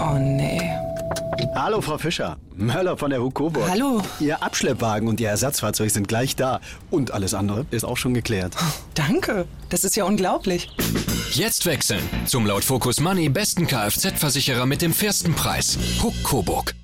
Oh nee. Hallo Frau Fischer, Möller von der Hukoburg. Hallo. Ihr Abschleppwagen und Ihr Ersatzfahrzeug sind gleich da. Und alles andere ist auch schon geklärt. Danke, das ist ja unglaublich. Jetzt wechseln zum laut Focus Money besten Kfz-Versicherer mit dem fairsten Preis. Hukoburg.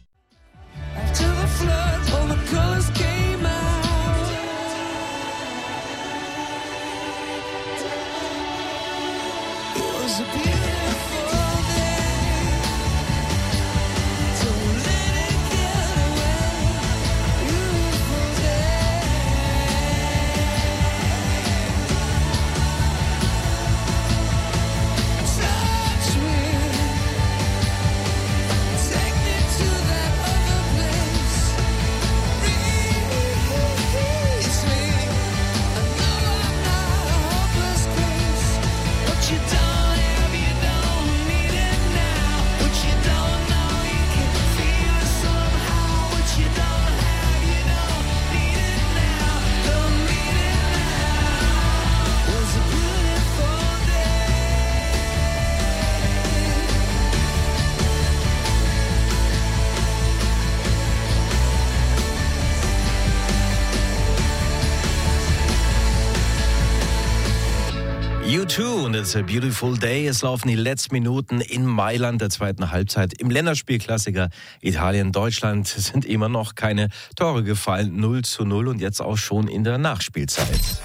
U2 und It's a Beautiful Day. Es laufen die letzten Minuten in Mailand der zweiten Halbzeit. Im Länderspielklassiker Italien-Deutschland sind immer noch keine Tore gefallen. 0:0 und jetzt auch schon in der Nachspielzeit.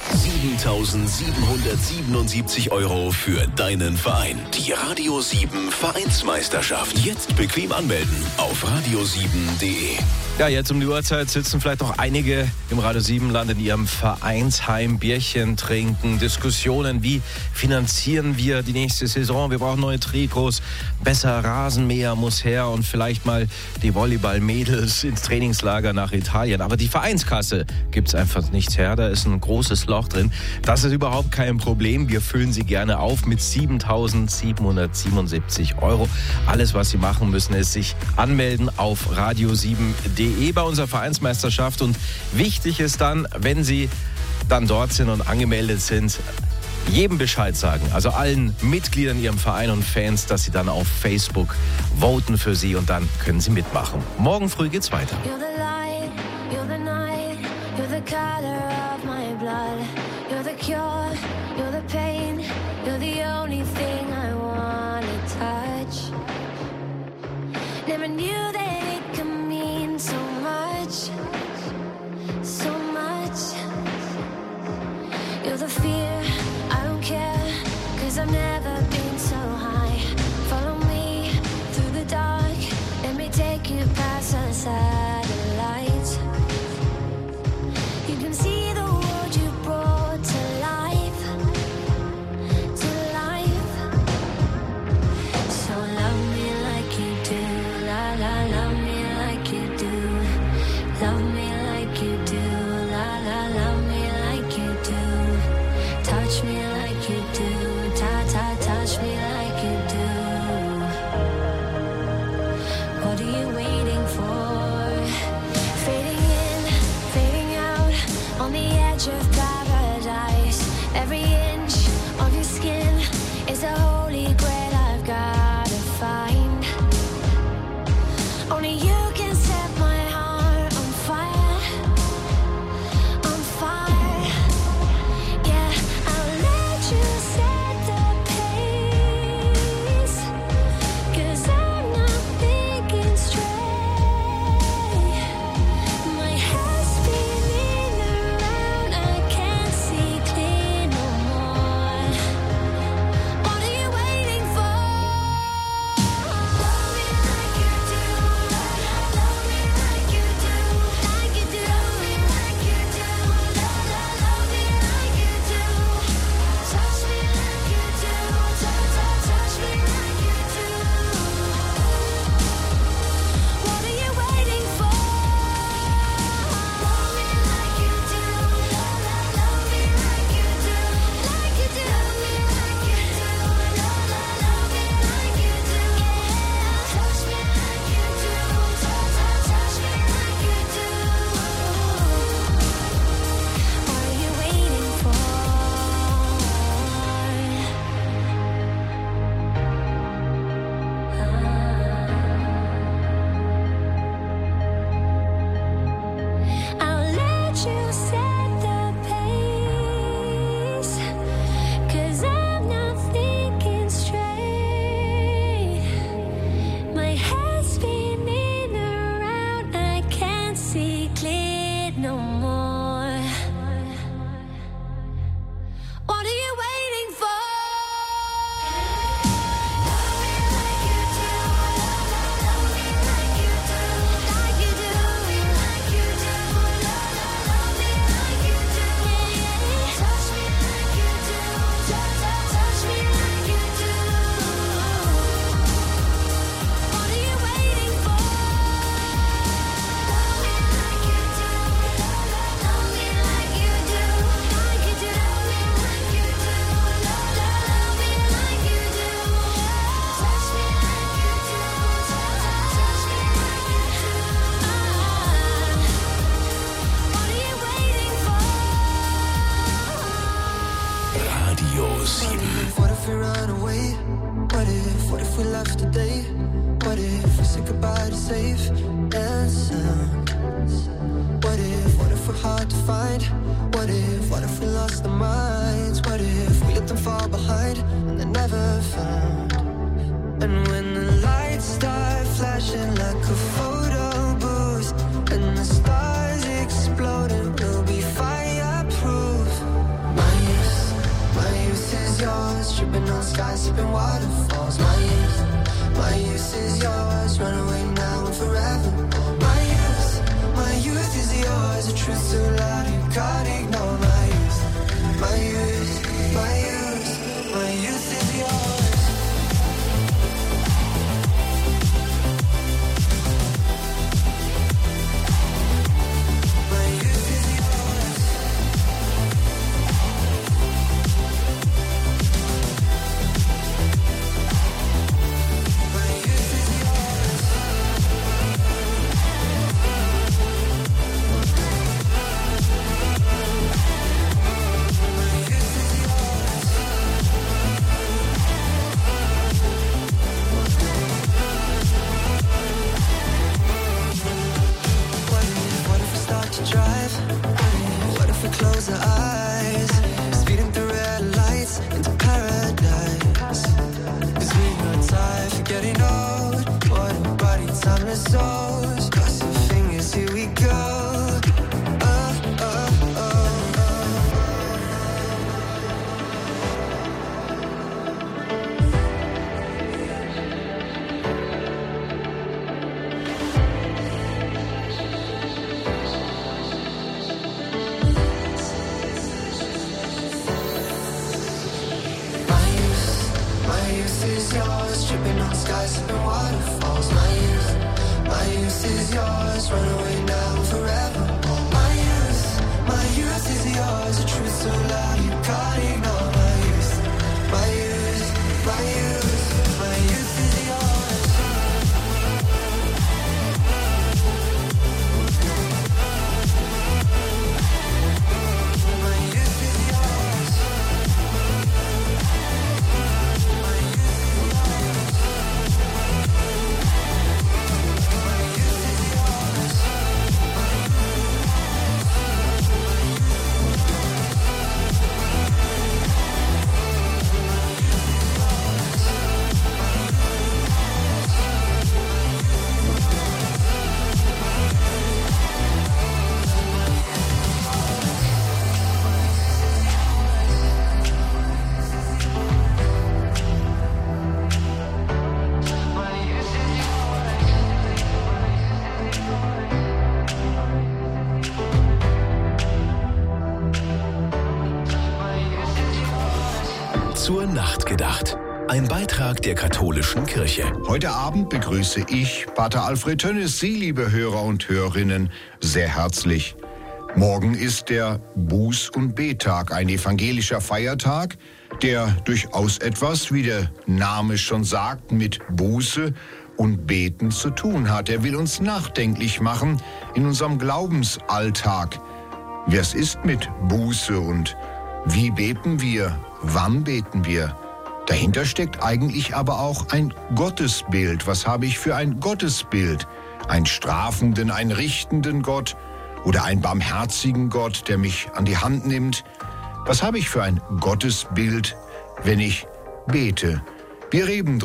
7.777 € für deinen Verein. Die Radio 7 Vereinsmeisterschaft. Jetzt bequem anmelden auf radio7.de. Ja, jetzt um die Uhrzeit sitzen vielleicht auch einige im Radio 7 Land in ihrem Vereinsheim, Bierchen trinken, Diskussionen, wie finanzieren wir die nächste Saison, wir brauchen neue Trikots, besser Rasenmäher muss her und vielleicht mal die Volleyball-Mädels ins Trainingslager nach Italien. Aber die Vereinskasse gibt's einfach nicht her, da ist ein großes Loch drin. Das ist überhaupt kein Problem, wir füllen sie gerne auf mit 7.777 €. Alles, was Sie machen müssen, ist sich anmelden auf radio7.de bei unserer Vereinsmeisterschaft. Und wichtig ist dann, wenn Sie dann dort sind und angemeldet sind, jedem Bescheid sagen, also allen Mitgliedern Ihrem Verein und Fans, dass Sie dann auf Facebook voten für Sie und dann können Sie mitmachen. Morgen früh geht's weiter. You're the light, you're the night, you're the color of my blood. You're the cure, you're the pain, you're the only thing I wanna touch. Never knew that it could mean so much, so much. You're the fear, I don't care, 'cause I've never been so high. Follow me through the dark, let me take you past the satellites. You can see the world you brought to life. find? What if we lost our minds? What if we let them fall behind and they're never found? And when the lights start flashing like a photo booth and the stars exploding, we'll be fireproof. My youth is yours, tripping on skies, sipping waterfalls. My youth is yours, run away now and forever. My youth is yours, the truth so loud you can't ignore. My youth is yours. Close our eyes, speeding through red lights into paradise. 'Cause we got time for getting old. What a body, timeless souls. Cross your fingers, here we go. Yours, tripping on skies, sipping waterfalls. My youth is yours, run away now and forever. My youth is yours, the truth so loud you can't ignore. My youth is yours. My youth is yours. Zur Nacht gedacht. Ein Beitrag der katholischen Kirche. Heute Abend begrüße ich Pater Alfred Tönnes, Sie, liebe Hörer und Hörerinnen, sehr herzlich. Morgen ist der Buß- und Bettag, ein evangelischer Feiertag, der durchaus etwas, wie der Name schon sagt, mit Buße und Beten zu tun hat. Er will uns nachdenklich machen in unserem Glaubensalltag. Was ist mit Buße und wie beten wir? Wann beten wir? Dahinter steckt eigentlich aber auch ein Gottesbild. Was habe ich für ein Gottesbild? Einen strafenden, einen richtenden Gott oder einen barmherzigen Gott, der mich an die Hand nimmt? Was habe ich für ein Gottesbild, wenn ich bete? Wir reden